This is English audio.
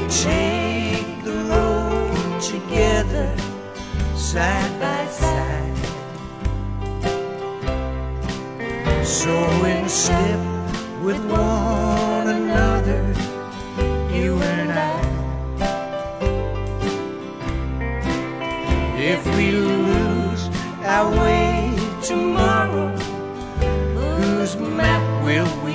take the road together, side by side. So in step with one another, you and I. If we lose our way tomorrow, whose map will we